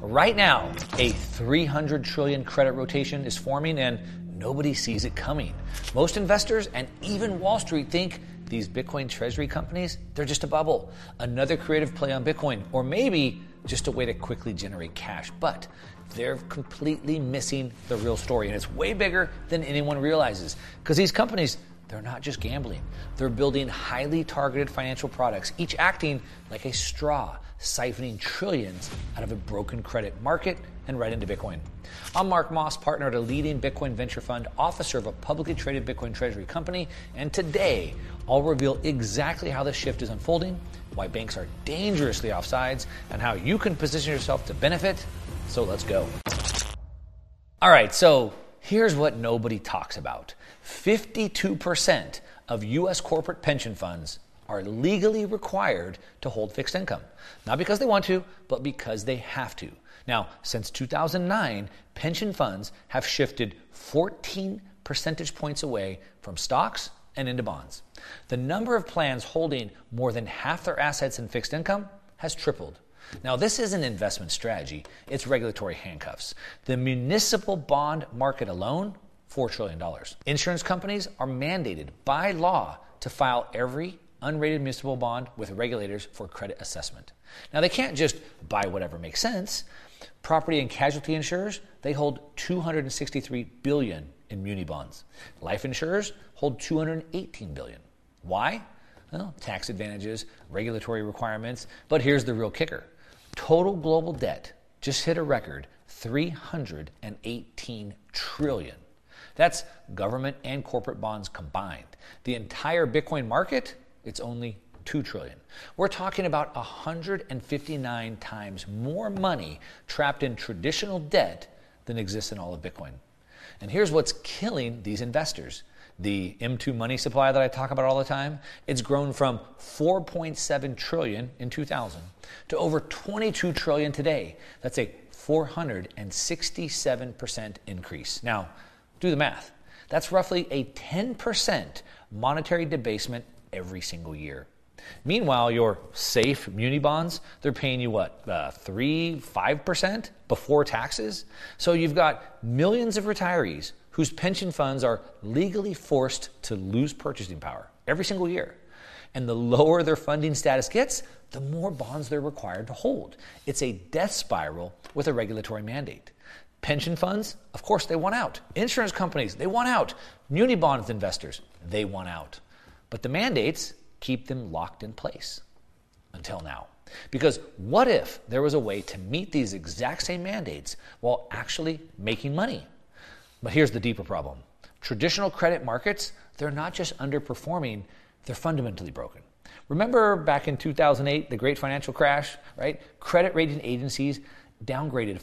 Right now, a 300 trillion credit rotation is forming and nobody sees it coming. Most investors and even Wall Street think these Bitcoin treasury companies, they're just a bubble, another creative play on Bitcoin, or maybe just a way to quickly generate cash. But they're completely missing the real story, and it's way bigger than anyone realizes. Because these companies, they're not just gambling. They're building highly targeted financial products, each acting like a straw, siphoning trillions out of a broken credit market and right into Bitcoin. I'm Mark Moss, partner at a leading Bitcoin venture fund, officer of a publicly traded Bitcoin treasury company, and today I'll reveal exactly how this shift is unfolding, why banks are dangerously offsides, and how you can position yourself to benefit. So let's go. All right, so here's what nobody talks about. 52% of U.S. corporate pension funds are legally required to hold fixed income. Not because they want to, but because they have to. Now, since 2009, pension funds have shifted 14 percentage points away from stocks and into bonds. The number of plans holding more than half their assets in fixed income has tripled. Now, this isn't investment strategy, it's regulatory handcuffs. The municipal bond market alone, $4 trillion. Insurance companies are mandated by law to file every unrated municipal bond with regulators for credit assessment. Now, they can't just buy whatever makes sense. Property and casualty insurers, they hold $263 billion in muni bonds. Life insurers hold $218 billion. Why? Well, tax advantages, regulatory requirements, but here's the real kicker. Total global debt just hit a record $318 trillion. That's government and corporate bonds combined. The entire Bitcoin market, it's only $2 trillion. We're talking about 159 times more money trapped in traditional debt than exists in all of Bitcoin. And here's what's killing these investors. The M2 money supply that I talk about all the time, it's grown from 4.7 trillion in 2000 to over 22 trillion today. That's a 467% increase. Now, do the math. That's roughly a 10% monetary debasement every single year. Meanwhile, your safe muni bonds, they're paying you what, 5% before taxes? So you've got millions of retirees whose pension funds are legally forced to lose purchasing power every single year. And the lower their funding status gets, the more bonds they're required to hold. It's a death spiral with a regulatory mandate. Pension funds, of course, they want out. Insurance companies, they want out. Muni bonds investors, they want out. But the mandates keep them locked in place until now. Because what if there was a way to meet these exact same mandates while actually making money? But here's the deeper problem. Traditional credit markets, they're not just underperforming, they're fundamentally broken. Remember back in 2008, the great financial crash, right? Credit rating agencies downgraded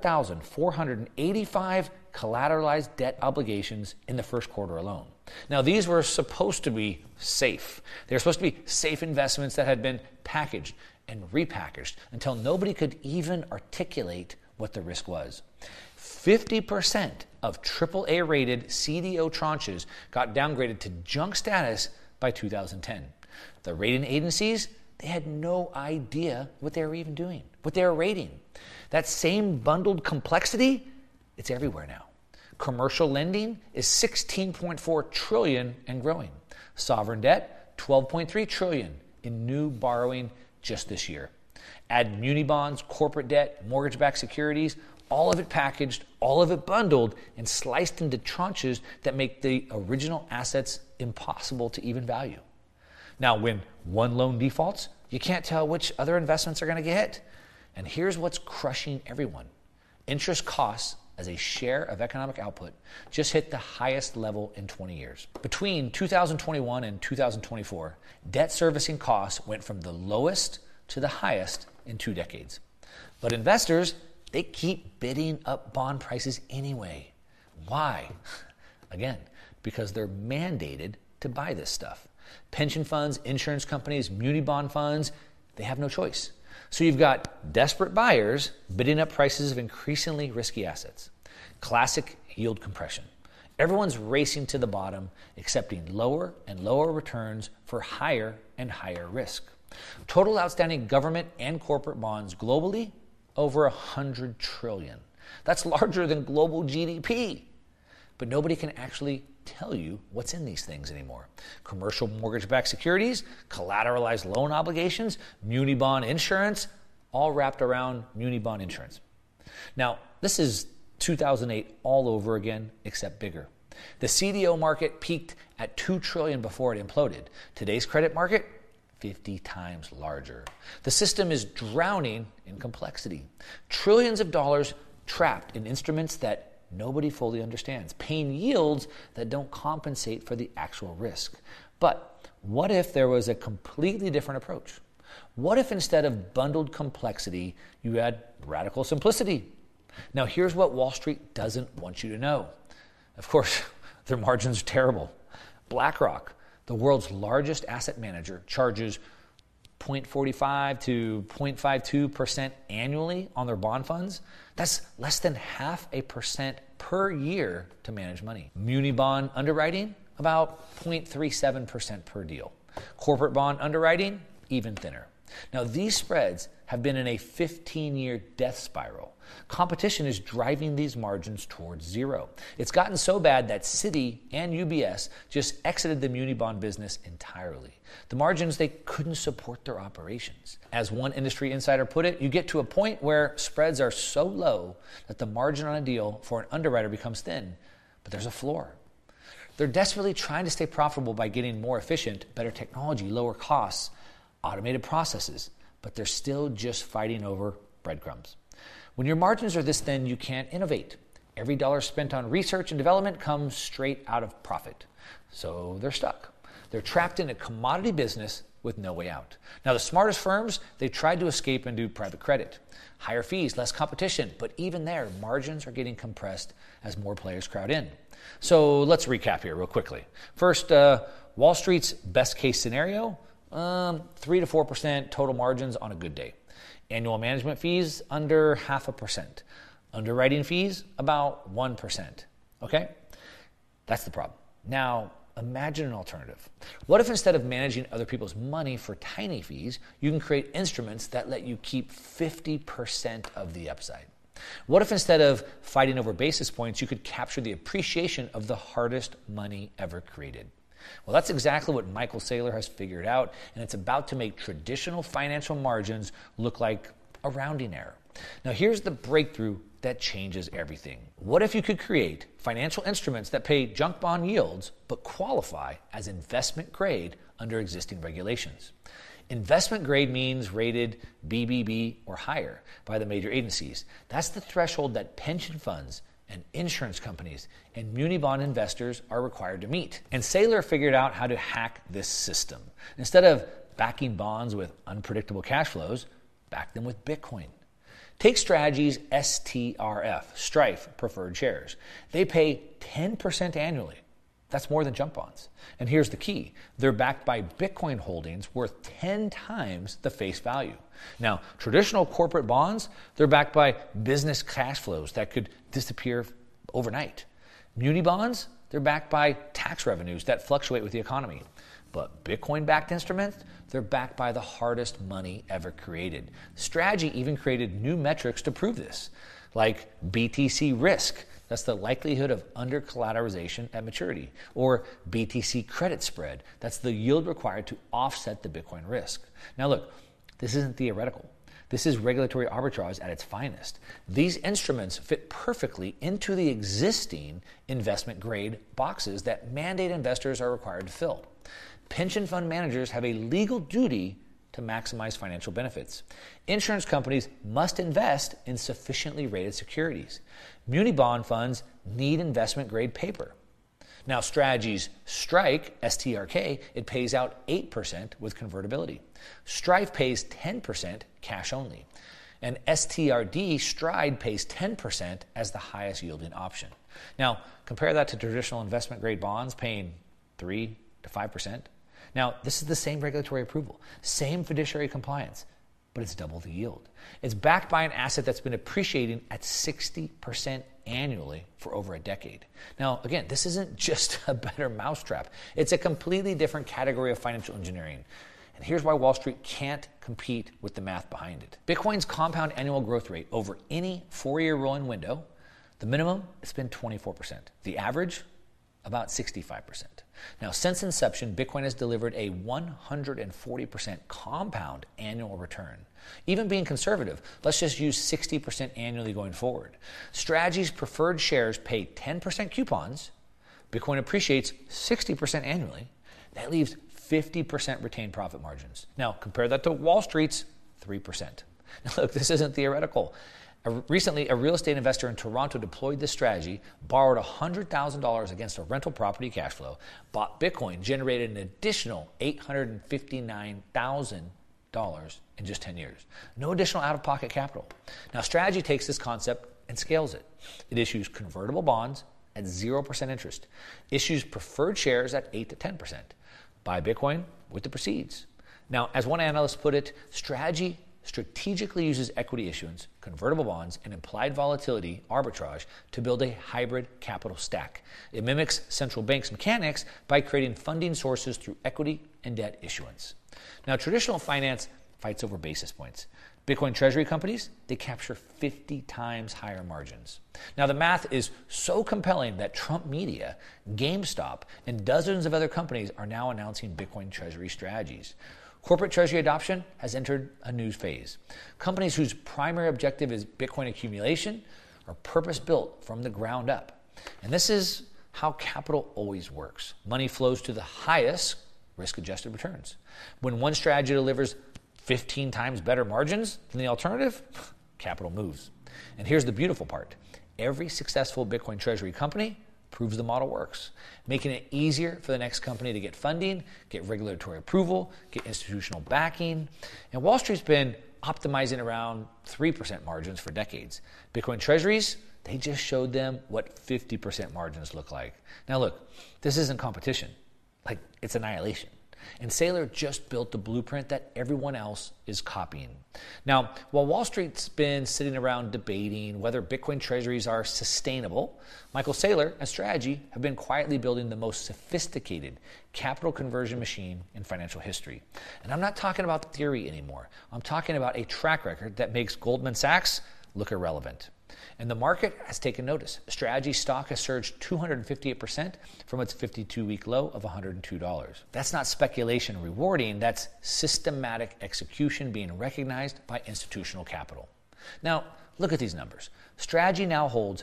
4,485 collateralized debt obligations in the first quarter alone. Now, these were supposed to be safe. They were supposed to be safe investments that had been packaged and repackaged until nobody could even articulate what the risk was. 50% of AAA rated CDO tranches got downgraded to junk status by 2010. The rating agencies, they had no idea what they were even doing, what they were rating. That same bundled complexity, it's everywhere now. Commercial lending is $16.4 trillion and growing. Sovereign debt, $12.3 trillion in new borrowing just this year. Add muni bonds, corporate debt, mortgage-backed securities, all of it packaged, all of it bundled, and sliced into tranches that make the original assets impossible to even value. Now, when one loan defaults, you can't tell which other investments are going to get hit. And here's what's crushing everyone. Interest costs as a share of economic output just hit the highest level in 20 years. Between 2021 and 2024, debt servicing costs went from the lowest to the highest in 2 decades. But investors, they keep bidding up bond prices anyway. Why? Again, because they're mandated to buy this stuff. Pension funds, insurance companies, muni bond funds, they have no choice. So you've got desperate buyers bidding up prices of increasingly risky assets. Classic yield compression. Everyone's racing to the bottom, accepting lower and lower returns for higher and higher risk. Total outstanding government and corporate bonds globally, over 100 trillion. That's larger than global GDP. But nobody can actually tell you what's in these things anymore. Commercial mortgage-backed securities, collateralized loan obligations, muni bond insurance, all wrapped around muni bond insurance. Now, this is 2008 all over again, except bigger. The CDO market peaked at $2 trillion before it imploded. Today's credit market, 50 times larger. The system is drowning in complexity. Trillions of dollars trapped in instruments that nobody fully understands, paying yields that don't compensate for the actual risk. But what if there was a completely different approach? What if instead of bundled complexity, you had radical simplicity? Now, here's what Wall Street doesn't want you to know. Of course, their margins are terrible. BlackRock, the world's largest asset manager, charges 0.45 to 0.52% annually on their bond funds. That's less than 0.5% per year to manage money. Muni bond underwriting, about 0.37% per deal. Corporate bond underwriting, even thinner. Now, these spreads have been in a 15-year death spiral. Competition is driving these margins towards zero. It's gotten so bad that Citi and UBS just exited the muni bond business entirely. The margins, they couldn't support their operations. As one industry insider put it, you get to a point where spreads are so low that the margin on a deal for an underwriter becomes thin, but there's a floor. They're desperately trying to stay profitable by getting more efficient, better technology, lower costs, automated processes, but they're still just fighting over breadcrumbs. When your margins are this thin, you can't innovate. Every dollar spent on research and development comes straight out of profit. So they're stuck. They're trapped in a commodity business with no way out. Now, the smartest firms, they tried to escape and do private credit. Higher fees, less competition, but even there, margins are getting compressed as more players crowd in. So let's recap here real quickly. First, Wall Street's best case scenario, 3 to 4% total margins on a good day. Annual management fees under 0.5%. Underwriting fees about 1%. Okay? That's the problem. Now, imagine an alternative. What if instead of managing other people's money for tiny fees, you can create instruments that let you keep 50% of the upside? What if instead of fighting over basis points, you could capture the appreciation of the hardest money ever created? Well, that's exactly what Michael Saylor has figured out, and it's about to make traditional financial margins look like a rounding error. Now, here's the breakthrough that changes everything. What if you could create financial instruments that pay junk bond yields but qualify as investment grade under existing regulations? Investment grade means rated BBB or higher by the major agencies. That's the threshold that pension funds and insurance companies and muni bond investors are required to meet. And Saylor figured out how to hack this system. Instead of backing bonds with unpredictable cash flows, back them with Bitcoin. Take Strategy's STRF, Strife Preferred Shares. They pay 10% annually. That's more than junk bonds. And here's the key. They're backed by Bitcoin holdings worth 10 times the face value. Now, traditional corporate bonds, they're backed by business cash flows that could disappear overnight. Muni bonds, they're backed by tax revenues that fluctuate with the economy. But Bitcoin-backed instruments, they're backed by the hardest money ever created. Strategy even created new metrics to prove this, like BTC risk. That's the likelihood of under-collateralization at maturity. Or BTC credit spread. That's the yield required to offset the Bitcoin risk. Now look, this isn't theoretical. This is regulatory arbitrage at its finest. These instruments fit perfectly into the existing investment-grade boxes that mandate investors are required to fill. Pension fund managers have a legal duty to maximize financial benefits. Insurance companies must invest in sufficiently rated securities. Muni bond funds need investment-grade paper. Now, Strategy's Strike, STRK, it pays out 8% with convertibility. Strife pays 10% cash only. And STRD, Stride, pays 10% as the highest yielding option. Now, compare that to traditional investment-grade bonds paying 3 to 5%. Now, this is the same regulatory approval, same fiduciary compliance, but it's double the yield. It's backed by an asset that's been appreciating at 60% annually for over a decade. Now, again, this isn't just a better mousetrap. It's a completely different category of financial engineering. And here's why Wall Street can't compete with the math behind it. Bitcoin's compound annual growth rate over any 4-year rolling window, the minimum, it's been 24%. The average, about 65%. Now, since inception, Bitcoin has delivered a 140% compound annual return. Even being conservative, let's just use 60% annually going forward. Strategy's preferred shares pay 10% coupons. Bitcoin appreciates 60% annually. That leaves 50% retained profit margins. Now, compare that to Wall Street's 3%. Now, look, this isn't theoretical. Recently, a real estate investor in Toronto deployed this strategy, borrowed $100,000 against a rental property cash flow, bought Bitcoin, generated an additional $859,000 in just 10 years. No additional out-of-pocket capital. Now, Strategy takes this concept and scales it. It issues convertible bonds at 0% interest, issues preferred shares at 8 to 10%, buy Bitcoin with the proceeds. Now, as one analyst put it, Strategy strategically uses equity issuance, convertible bonds, and implied volatility arbitrage to build a hybrid capital stack. It mimics central banks' mechanics by creating funding sources through equity and debt issuance. Now, traditional finance fights over basis points. Bitcoin treasury companies, they capture 50 times higher margins. Now, the math is so compelling that Trump Media, GameStop, and dozens of other companies are now announcing Bitcoin treasury strategies. Corporate treasury adoption has entered a new phase. Companies whose primary objective is Bitcoin accumulation are purpose-built from the ground up. And this is how capital always works. Money flows to the highest risk-adjusted returns. When one strategy delivers 15 times better margins than the alternative, capital moves. And here's the beautiful part. Every successful Bitcoin treasury company proves the model works, making it easier for the next company to get funding, get regulatory approval, get institutional backing. And Wall Street's been optimizing around 3% margins for decades. Bitcoin treasuries, they just showed them what 50% margins look like. Now look, this isn't competition. Like, it's annihilation. And Saylor just built the blueprint that everyone else is copying. Now, while Wall Street's been sitting around debating whether Bitcoin treasuries are sustainable, Michael Saylor and Strategy have been quietly building the most sophisticated capital conversion machine in financial history. And I'm not talking about theory anymore. I'm talking about a track record that makes Goldman Sachs look irrelevant. And the market has taken notice. Strategy stock has surged 258% from its 52-week low of $102. That's not speculation rewarding, that's systematic execution being recognized by institutional capital. Now, look at these numbers. Strategy now holds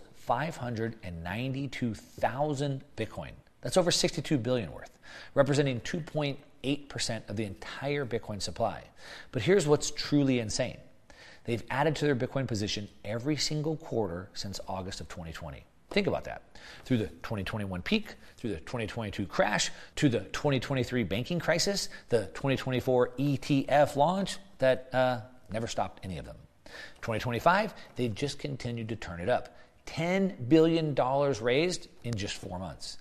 592,000 Bitcoin. That's over $62 billion worth, representing 2.8% of the entire Bitcoin supply. But here's what's truly insane. They've added to their Bitcoin position every single quarter since August of 2020. Think about that. Through the 2021 peak, through the 2022 crash, to the 2023 banking crisis, the 2024 ETF launch that never stopped any of them. 2025, they've just continued to turn it up. $10 billion raised in just 4 months.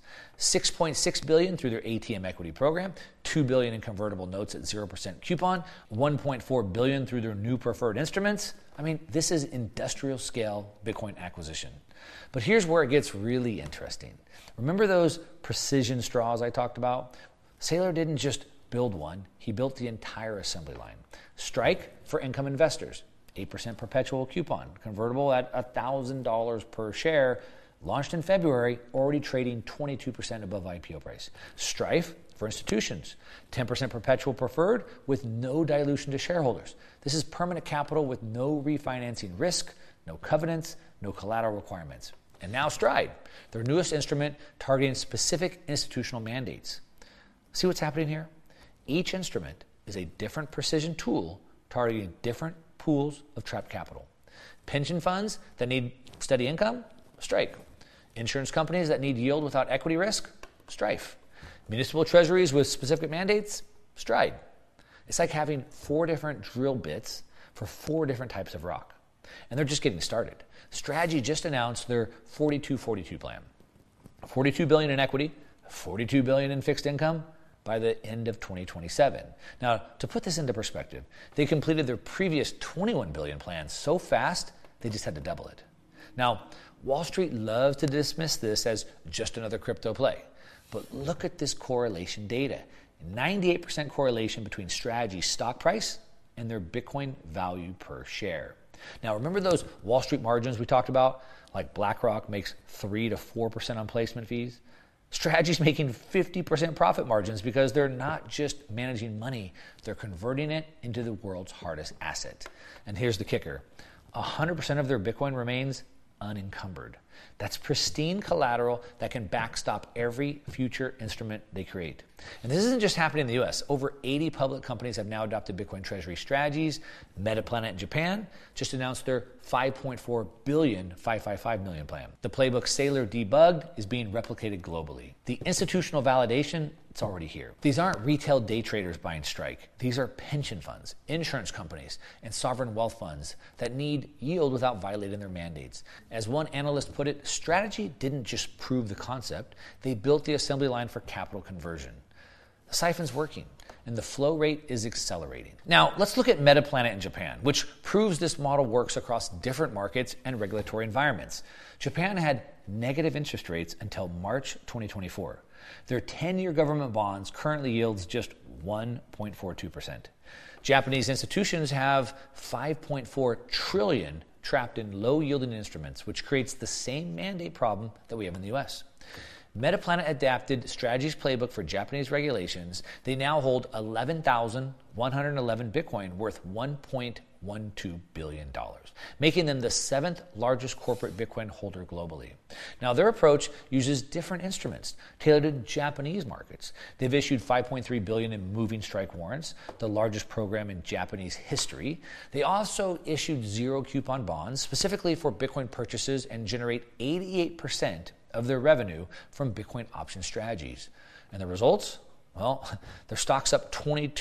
$6.6 billion through their ATM equity program, $2 billion in convertible notes at 0% coupon, $1.4 billion through their new preferred instruments. I mean, this is industrial scale Bitcoin acquisition. But here's where it gets really interesting. Remember those precision straws I talked about? Saylor didn't just build one, he built the entire assembly line. Strike for income investors. 8% perpetual coupon, convertible at $1,000 per share, launched in February, already trading 22% above IPO price. Strife for institutions, 10% perpetual preferred with no dilution to shareholders. This is permanent capital with no refinancing risk, no covenants, no collateral requirements. And now Stride, their newest instrument targeting specific institutional mandates. See what's happening here? Each instrument is a different precision tool targeting different pools of trapped capital. Pension funds that need steady income, Strike. Insurance companies that need yield without equity risk, Strife. Municipal treasuries with specific mandates, Stride. It's like having 4 different drill bits for 4 different types of rock. And they're just getting started. Strategy just announced their 42-42 plan. $42 billion in equity, $42 billion in fixed income, by the end of 2027. Now, to put this into perspective, they completed their previous $21 billion plan so fast, they just had to double it. Now, Wall Street loves to dismiss this as just another crypto play. But look at this correlation data. 98% correlation between Strategy's stock price and their Bitcoin value per share. Now, remember those Wall Street margins we talked about? Like BlackRock makes 3 to 4% on placement fees. Strategy's making 50% profit margins because they're not just managing money, they're converting it into the world's hardest asset. And here's the kicker. 100% of their Bitcoin remains unencumbered. That's pristine collateral that can backstop every future instrument they create. And this isn't just happening in the US. Over 80 public companies have now adopted Bitcoin Treasury strategies. Metaplanet in Japan just announced their $5.4 billion 555 million plan. The playbook Sailor Debugged is being replicated globally. The institutional validation, it's already here. These aren't retail day traders buying Strike. These are pension funds, insurance companies, and sovereign wealth funds that need yield without violating their mandates. As one analyst put it, Strategy didn't just prove the concept, they built the assembly line for capital conversion. The siphon's working, and the flow rate is accelerating. Now, let's look at Metaplanet in Japan, which proves this model works across different markets and regulatory environments. Japan had negative interest rates until March 2024. Their 10-year government bonds currently yields just 1.42%. Japanese institutions have 5.4 trillion trapped in low-yielding instruments, which creates the same mandate problem that we have in the US. Metaplanet adapted Strategy's playbook for Japanese regulations. They now hold 11,111 Bitcoin worth $1.12 billion, making them the 7th largest corporate Bitcoin holder globally. Now, their approach uses different instruments tailored to Japanese markets. They've issued $5.3 billion in moving strike warrants, the largest program in Japanese history. They also issued zero coupon bonds specifically for Bitcoin purchases and generate 88% of their revenue from Bitcoin option strategies. And the results? Well, their stock's up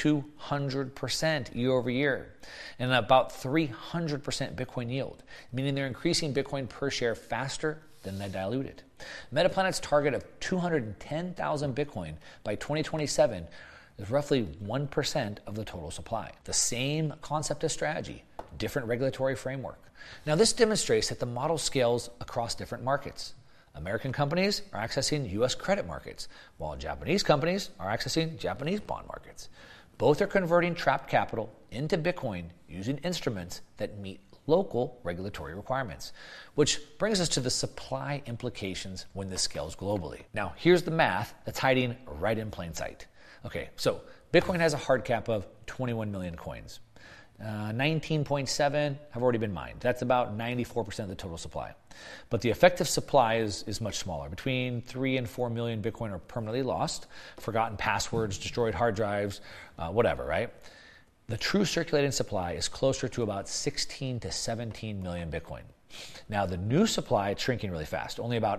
2,200% year over year and about 300% Bitcoin yield, meaning they're increasing Bitcoin per share faster than they dilute it. Metaplanet's target of 210,000 Bitcoin by 2027 is roughly 1% of the total supply. The same concept as Strategy, different regulatory framework. Now, this demonstrates that the model scales across different markets. American companies are accessing U.S. credit markets, while Japanese companies are accessing Japanese bond markets. Both are converting trapped capital into Bitcoin using instruments that meet local regulatory requirements, which brings us to the supply implications when this scales globally. Now, here's the math that's hiding right in plain sight. Okay, so Bitcoin has a hard cap of 21 million coins. 19.7 have already been mined. That's about 94% of the total supply. But the effective supply is much smaller. Between 3 and 4 million Bitcoin are permanently lost, forgotten passwords, destroyed hard drives, whatever, right? The true circulating supply is closer to about 16 to 17 million Bitcoin. Now, the new supply is shrinking really fast. Only about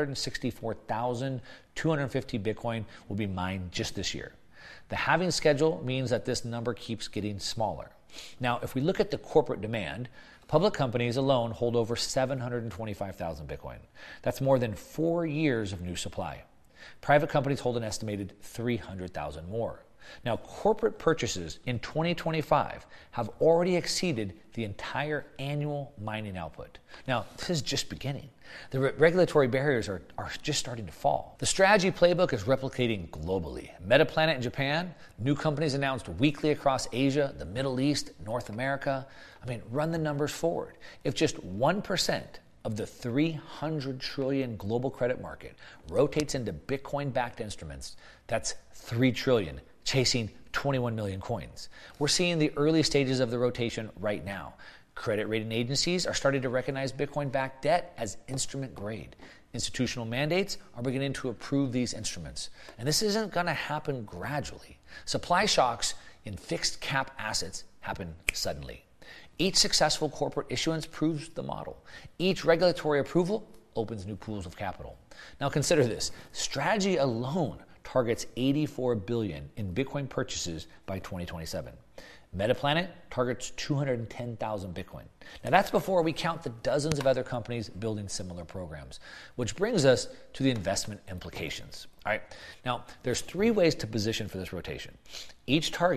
164,250 Bitcoin will be mined just this year. The halving schedule means that this number keeps getting smaller. Now, if we look at the corporate demand, public companies alone hold over 725,000 Bitcoin. That's more than 4 years of new supply. Private companies hold an estimated 300,000 more. Now, corporate purchases in 2025 have already exceeded the entire annual mining output. Now, this is just beginning. The regulatory barriers are just starting to fall. The Strategy playbook is replicating globally. Metaplanet in Japan, new companies announced weekly across Asia, the Middle East, North America. Run the numbers forward. If just 1% of the 300 trillion global credit market rotates into Bitcoin-backed instruments, that's 3 trillion. Chasing 21 million coins. We're seeing the early stages of the rotation right now. Credit rating agencies are starting to recognize Bitcoin-backed debt as instrument grade. Institutional mandates are beginning to approve these instruments. And this isn't going to happen gradually. Supply shocks in fixed cap assets happen suddenly. Each successful corporate issuance proves the model. Each regulatory approval opens new pools of capital. Now consider this. Strategy alone targets 84 billion in Bitcoin purchases by 2027. Metaplanet targets 210,000 Bitcoin. Now that's before we count the dozens of other companies building similar programs, which brings us to the investment implications. All right. Now, there's 3 ways to position for this rotation. Each target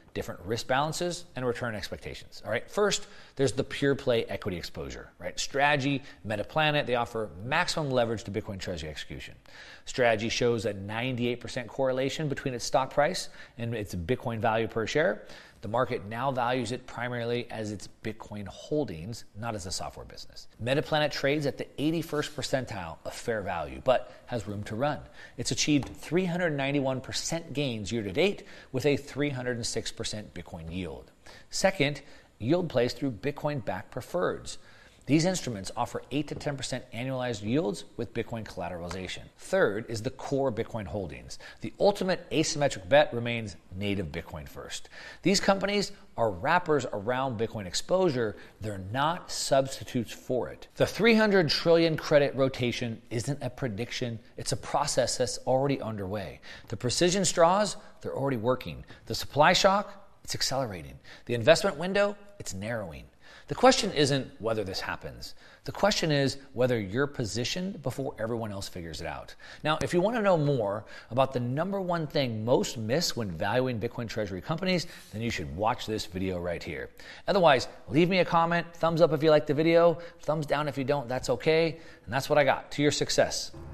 different risk balances and return expectations. All right, first, there's the pure play equity exposure, right? Strategy, Metaplanet, they offer maximum leverage to Bitcoin Treasury execution. Strategy shows a 98% correlation between its stock price and its Bitcoin value per share. The market now values it primarily as its Bitcoin holdings, not as a software business. Metaplanet trades at the 81st percentile of fair value, but has room to run. It's achieved 391% gains year to date with a 306% Bitcoin yield. Second, yield plays through Bitcoin-backed preferreds. These instruments offer 8 to 10% annualized yields with Bitcoin collateralization. Third is the core Bitcoin holdings. The ultimate asymmetric bet remains native Bitcoin first. These companies are wrappers around Bitcoin exposure. They're not substitutes for it. The 300 trillion credit rotation isn't a prediction. It's a process that's already underway. The precision straws, they're already working. The supply shock, it's accelerating. The investment window, it's narrowing. The question isn't whether this happens. The question is whether you're positioned before everyone else figures it out. Now, if you want to know more about the number one thing most miss when valuing Bitcoin Treasury companies, then you should watch this video right here. Otherwise, leave me a comment, thumbs up if you like the video, thumbs down if you don't, that's okay. And that's what I got. To your success.